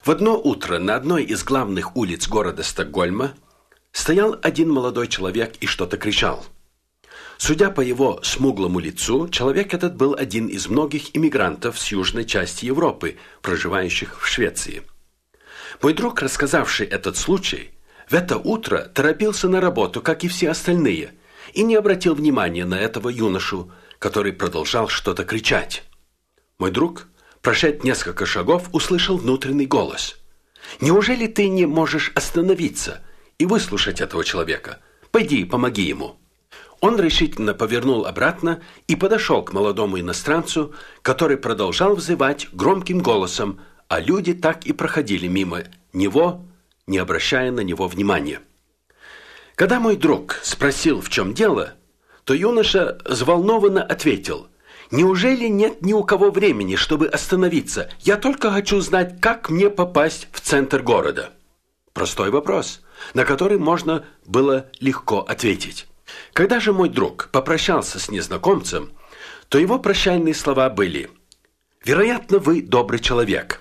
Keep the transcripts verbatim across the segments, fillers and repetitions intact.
В одно утро на одной из главных улиц города Стокгольма стоял один молодой человек и что-то кричал. Судя по его смуглому лицу, человек этот был один из многих иммигрантов с южной части Европы, проживающих в Швеции. Мой друг, рассказавший этот случай, в это утро торопился на работу, как и все остальные, и не обратил внимания на этого юношу, который продолжал что-то кричать. Мой друг, прошед несколько шагов, услышал внутренний голос. «Неужели ты не можешь остановиться и выслушать этого человека? Пойди, помоги ему». Он решительно повернул обратно и подошел к молодому иностранцу, который продолжал взывать громким голосом, а люди так и проходили мимо него, не обращая на него внимания. Когда мой друг спросил, в чем дело, то юноша взволнованно ответил: «Неужели нет ни у кого времени, чтобы остановиться? Я только хочу знать, как мне попасть в центр города». Простой вопрос, на который можно было легко ответить. Когда же мой друг попрощался с незнакомцем, то его прощальные слова были: «Вероятно, вы добрый человек».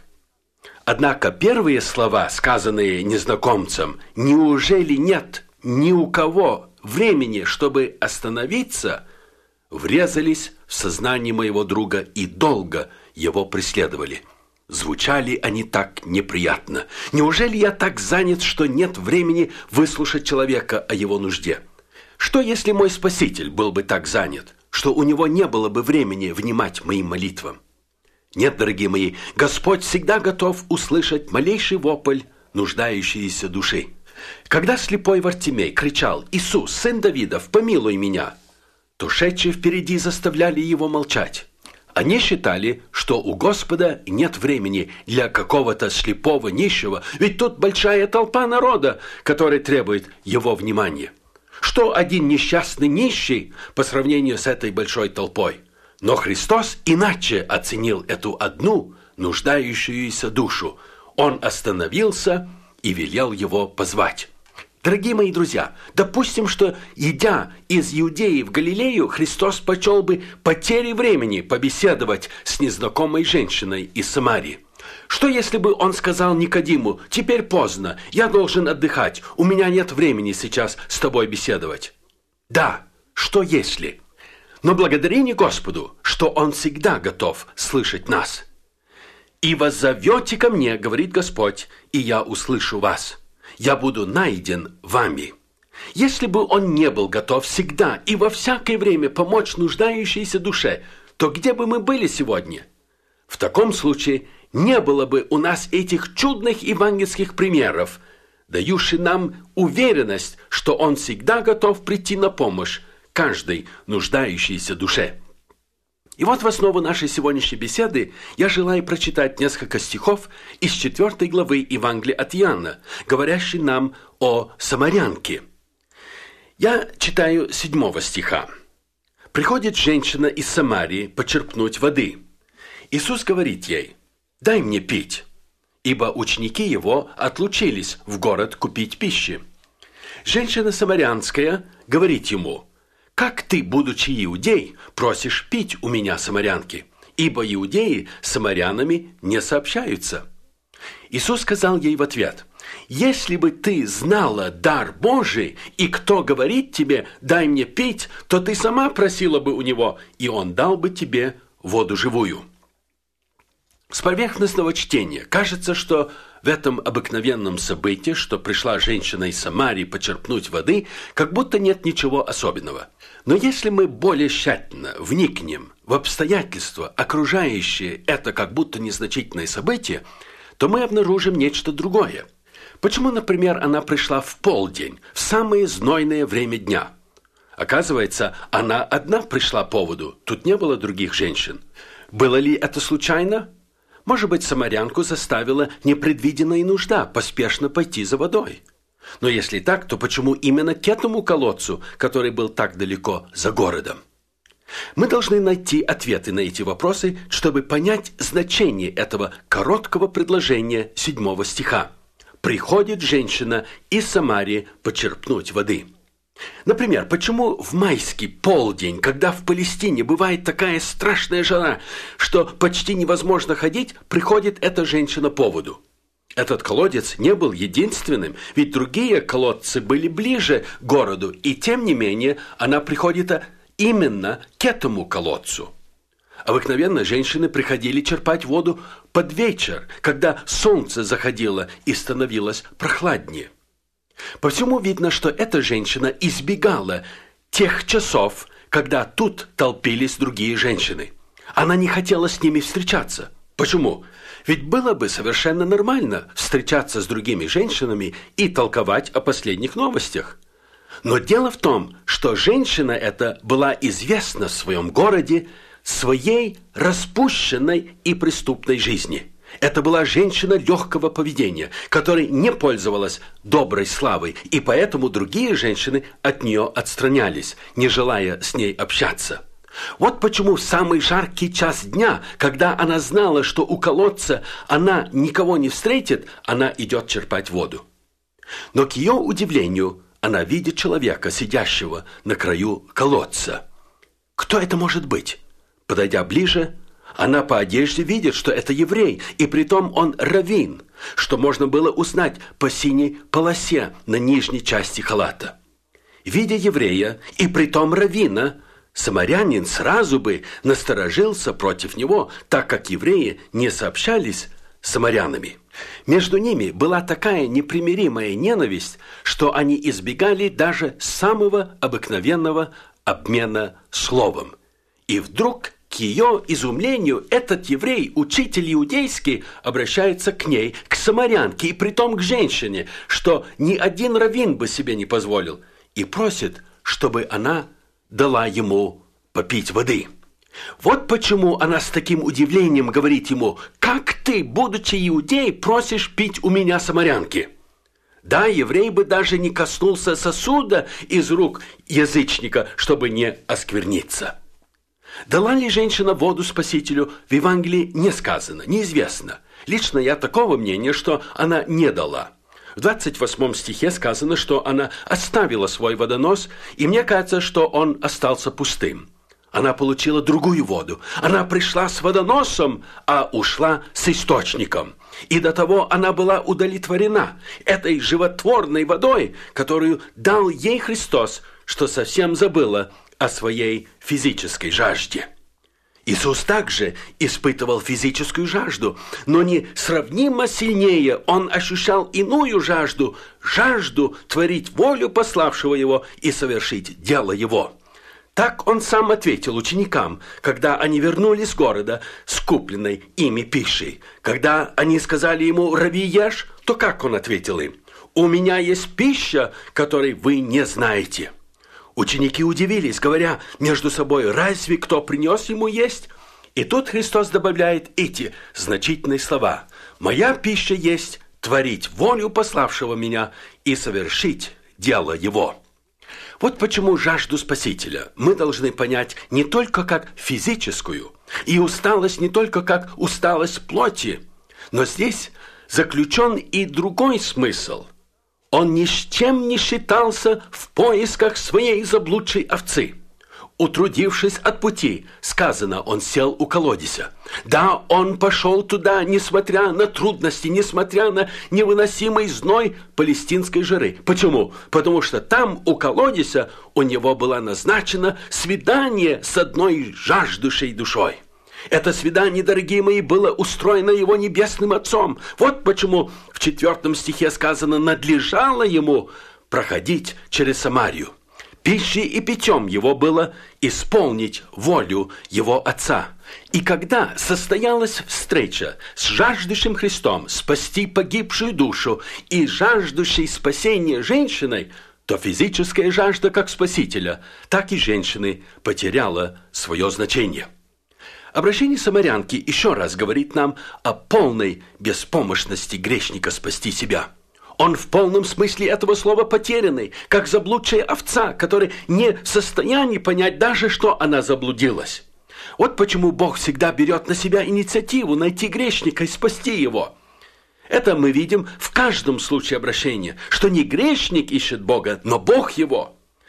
Однако первые слова, сказанные незнакомцем, «неужели нет ни у кого времени, чтобы остановиться», врезались в сознание моего друга и долго его преследовали. Звучали они так неприятно. Неужели я так занят, что нет времени выслушать человека о его нужде? Что, если мой Спаситель был бы так занят, что у него не было бы времени внимать моим молитвам? Нет, дорогие мои, Господь всегда готов услышать малейший вопль нуждающейся души. Когда слепой Вартимей кричал: «Иисус, сын Давидов, помилуй меня!», то шедшие впереди заставляли его молчать. Они считали, что у Господа нет времени для какого-то слепого нищего, ведь тут большая толпа народа, которая требует его внимания. Что один несчастный нищий по сравнению с этой большой толпой? Но Христос иначе оценил эту одну нуждающуюся душу. Он остановился и велел его позвать. Дорогие мои друзья, допустим, что, идя из Иудеи в Галилею, Христос почел бы потерей времени побеседовать с незнакомой женщиной из Самарии. Что, если бы он сказал Никодиму: «Теперь поздно, я должен отдыхать, у меня нет времени сейчас с тобой беседовать»? Да, что если? Но благодарение Господу, что Он всегда готов слышать нас. «И воззовете ко мне, — говорит Господь, — и я услышу вас. Я буду найден вами». Если бы Он не был готов всегда и во всякое время помочь нуждающейся душе, то где бы мы были сегодня? В таком случае не было бы у нас этих чудных евангельских примеров, дающих нам уверенность, что Он всегда готов прийти на помощь каждой нуждающейся душе. И вот в основу нашей сегодняшней беседы я желаю прочитать несколько стихов из четвёртой главы Евангелия от Иоанна, говорящей нам о самарянке. Я читаю седьмого стиха. «Приходит женщина из Самарии почерпнуть воды. Иисус говорит ей: „Дай мне пить“, ибо ученики его отлучились в город купить пищи. Женщина самарянская говорит ему: „Как ты, будучи иудей, просишь пить у меня, самарянки? Ибо иудеи с самарянами не сообщаются“. Иисус сказал ей в ответ: „Если бы ты знала дар Божий, и кто говорит тебе: „Дай мне пить“, то ты сама просила бы у него, и он дал бы тебе воду живую“». С поверхностного чтения кажется, что в этом обыкновенном событии, что пришла женщина из Самарии почерпнуть воды, как будто нет ничего особенного. Но если мы более тщательно вникнем в обстоятельства, окружающие это как будто незначительное событие, то мы обнаружим нечто другое. Почему, например, она пришла в полдень, в самое знойное время дня? Оказывается, она одна пришла по воду, тут не было других женщин. Было ли это случайно? Может быть, самарянку заставила непредвиденная нужда поспешно пойти за водой. Но если так, то почему именно к этому колодцу, который был так далеко за городом? Мы должны найти ответы на эти вопросы, чтобы понять значение этого короткого предложения седьмого стиха. «Приходит женщина из Самарии почерпнуть воды». Например, почему в майский полдень, когда в Палестине бывает такая страшная жара, что почти невозможно ходить, приходит эта женщина по воду? Этот колодец не был единственным, ведь другие колодцы были ближе к городу, и тем не менее она приходит именно к этому колодцу. Обыкновенно женщины приходили черпать воду под вечер, когда солнце заходило и становилось прохладнее. По всему видно, что эта женщина избегала тех часов, когда тут толпились другие женщины. Она не хотела с ними встречаться. Почему? Ведь было бы совершенно нормально встречаться с другими женщинами и толковать о последних новостях. Но дело в том, что женщина эта была известна в своем городе своей распущенной и преступной жизни. Это была женщина легкого поведения, которая не пользовалась доброй славой, и поэтому другие женщины от нее отстранялись, не желая с ней общаться. Вот почему в самый жаркий час дня, когда она знала, что у колодца она никого не встретит, она идет черпать воду. Но к ее удивлению, она видит человека, сидящего на краю колодца. Кто это может быть? Подойдя ближе, она по одежде видит, что это еврей, и притом он раввин, что можно было узнать по синей полосе на нижней части халата. Видя еврея, и притом раввина, самарянин сразу бы насторожился против него, так как евреи не сообщались с самарянами. Между ними была такая непримиримая ненависть, что они избегали даже самого обыкновенного обмена словом. И вдруг, к ее изумлению, этот еврей, учитель иудейский, обращается к ней, к самарянке, и притом к женщине, что ни один раввин бы себе не позволил, и просит, чтобы она дала ему попить воды. Вот почему она с таким удивлением говорит ему: «Как ты, будучи иудей, просишь пить у меня самарянки?» Да, еврей бы даже не коснулся сосуда из рук язычника, чтобы не оскверниться. Дала ли женщина воду Спасителю, в Евангелии не сказано, неизвестно. Лично я такого мнения, что она не дала. В двадцать восьмом стихе сказано, что она оставила свой водонос, и мне кажется, что он остался пустым. Она получила другую воду. Она пришла с водоносом, а ушла с источником. И до того она была удовлетворена этой животворной водой, которую дал ей Христос, что совсем забыла о своей физической жажде. Иисус также испытывал физическую жажду, но несравнимо сильнее он ощущал иную жажду, жажду творить волю пославшего его и совершить дело его. Так он сам ответил ученикам, когда они вернулись с города с купленной ими пищей. Когда они сказали ему: «Рави, ешь», то как он ответил им? «У меня есть пища, которой вы не знаете». Ученики удивились, говоря между собой: «Разве кто принес ему есть?» И тут Христос добавляет эти значительные слова: «Моя пища есть творить волю пославшего меня и совершить дело его». Вот почему жажду Спасителя мы должны понять не только как физическую, и усталость не только как усталость плоти, но здесь заключен и другой смысл. Он ни с чем не считался в поисках своей заблудшей овцы. Утрудившись от пути, сказано, он сел у колодезя. Да, он пошел туда, несмотря на трудности, несмотря на невыносимый зной палестинской жары. Почему? Потому что там, у колодезя, у него было назначено свидание с одной жаждущей душой. Это свидание, дорогие мои, было устроено его небесным Отцом. Вот почему в четвертом стихе сказано: «Надлежало ему проходить через Самарию». Пищей и питьем его было исполнить волю его Отца. И когда состоялась встреча с жаждущим Христом спасти погибшую душу и жаждущей спасения женщиной, то физическая жажда как Спасителя, так и женщины потеряла свое значение. Обращение самарянки еще раз говорит нам о полной беспомощности грешника спасти себя. Он в полном смысле этого слова потерянный, как заблудшая овца, которая не в состоянии понять даже, что она заблудилась. Вот почему Бог всегда берет на себя инициативу найти грешника и спасти его. Это мы видим в каждом случае обращения, что не грешник ищет Бога, но Бог его.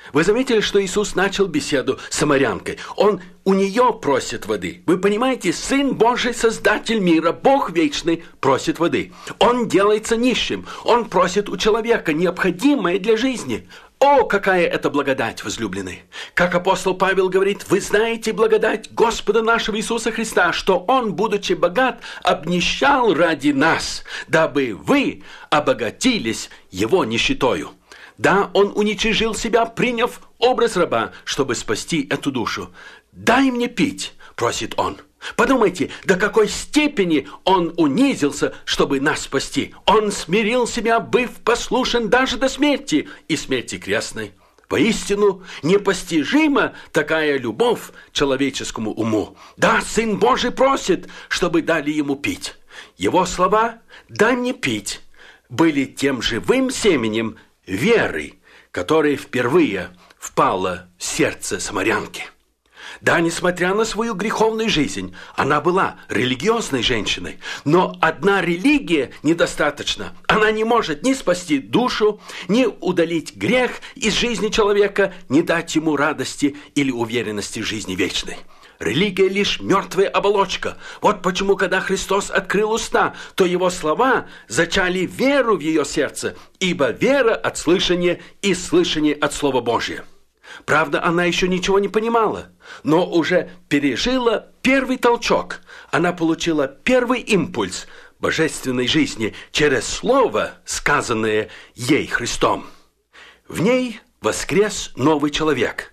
Вы заметили, что Иисус начал беседу с самарянкой? Он у нее просит воды. Вы понимаете, Сын Божий, Создатель мира, Бог вечный, просит воды. Он делается нищим. Он просит у человека необходимое для жизни. О, какая это благодать, возлюбленные! Как апостол Павел говорит, вы знаете благодать Господа нашего Иисуса Христа, что Он, будучи богат, обнищал ради нас, дабы вы обогатились Его нищетою. Да, Он уничижил себя, приняв образ раба, чтобы спасти эту душу. «Дай мне пить», – просит Он. Подумайте, до какой степени Он унизился, чтобы нас спасти. Он смирил себя, быв послушен даже до смерти, и смерти крестной. Воистину, непостижима такая любовь человеческому уму. Да, Сын Божий просит, чтобы дали Ему пить. Его слова «дай мне пить» были тем живым семенем веры, которая впервые впала в сердце самарянки. Да, несмотря на свою греховную жизнь, она была религиозной женщиной. Но одна религия недостаточна. Она не может ни спасти душу, ни удалить грех из жизни человека, ни дать ему радости или уверенности в жизни вечной. Религия лишь мертвая оболочка. Вот почему, когда Христос открыл уста, то Его слова зачали веру в ее сердце, ибо вера от слышания и слышание от Слова Божия. Правда, она еще ничего не понимала, но уже пережила первый толчок. Она получила первый импульс божественной жизни через Слово, сказанное ей Христом. В ней воскрес новый человек.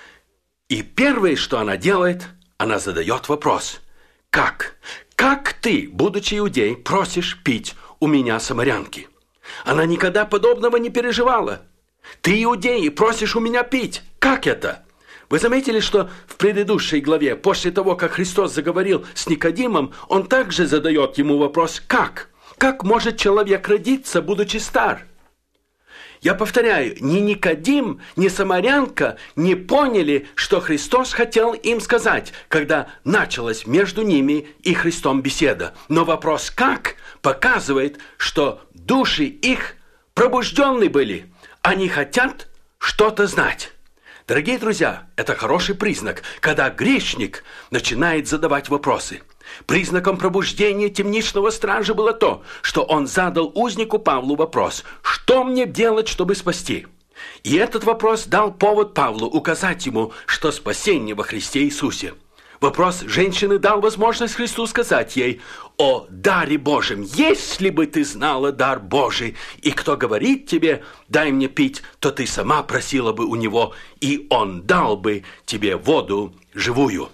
И первое, что она делает, она задает вопрос. Как? Как ты, будучи иудей, просишь пить у меня самарянки? Она никогда подобного не переживала. Ты, иудей, просишь у меня пить. Как это? Вы заметили, что в предыдущей главе, после того, как Христос заговорил с Никодимом, Он также задает ему вопрос «как?». Как может человек родиться, будучи стар? Я повторяю, ни Никодим, ни самарянка не поняли, что Христос хотел им сказать, когда началась между ними и Христом беседа. Но вопрос «как?» показывает, что души их пробужденны были. Они хотят что-то знать. Дорогие друзья, это хороший признак, когда грешник начинает задавать вопросы. Признаком пробуждения темничного стража было то, что он задал узнику Павлу вопрос: «Что мне делать, чтобы спасти?» И этот вопрос дал повод Павлу указать ему, что спасение во Христе Иисусе. Вопрос женщины дал возможность Христу сказать ей: «О даре Божьем, если бы ты знала дар Божий, и кто говорит тебе, дай мне пить, то ты сама просила бы у него, и он дал бы тебе воду живую».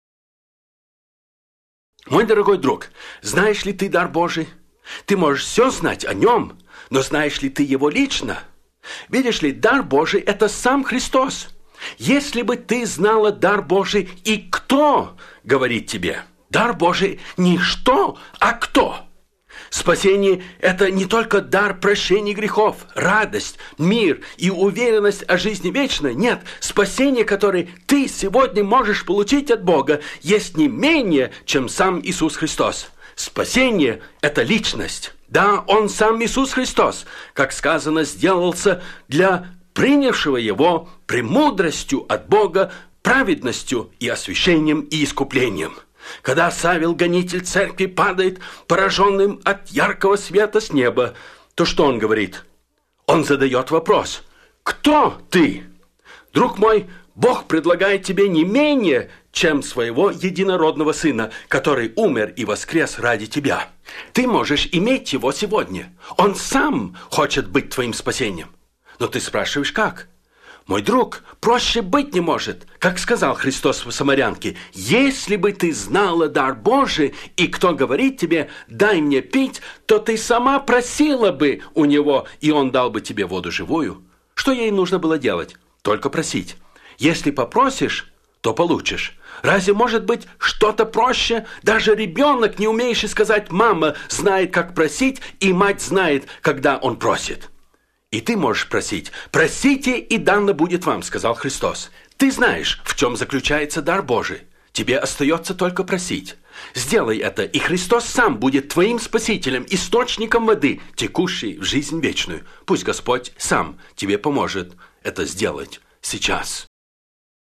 Мой дорогой друг, знаешь ли ты дар Божий? Ты можешь все знать о нем, но знаешь ли ты его лично? Видишь ли, дар Божий – это сам Христос. Если бы ты знала дар Божий, и кто говорит тебе? Дар Божий не что, а кто. Спасение – это не только дар прощения грехов, радость, мир и уверенность о жизни вечной. Нет, спасение, которое ты сегодня можешь получить от Бога, есть не менее, чем сам Иисус Христос. Спасение – это личность. Да, Он сам Иисус Христос, как сказано, сделался для принявшего Его премудростью от Бога, праведностью и освящением и искуплением. Когда Савел, гонитель церкви, падает пораженным от яркого света с неба, то что он говорит? Он задает вопрос: «Кто ты?» Друг мой, Бог предлагает тебе не менее, чем своего единородного Сына, который умер и воскрес ради тебя. Ты можешь иметь Его сегодня. Он сам хочет быть твоим спасением. Но ты спрашиваешь, как? Мой друг, проще быть не может, как сказал Христос в самарянке: «Если бы ты знала дар Божий, и кто говорит тебе, дай мне пить, то ты сама просила бы у Него, и Он дал бы тебе воду живую». Что ей нужно было делать? Только просить. Если попросишь, то получишь. Разве может быть что-то проще? Даже ребенок, не умеющий сказать «мама», знает, как просить, и мать знает, когда он просит. И ты можешь просить. «Просите, и дано будет вам», — сказал Христос. Ты знаешь, в чем заключается дар Божий. Тебе остается только просить. Сделай это, и Христос сам будет твоим спасителем, источником воды, текущей в жизнь вечную. Пусть Господь сам тебе поможет это сделать сейчас.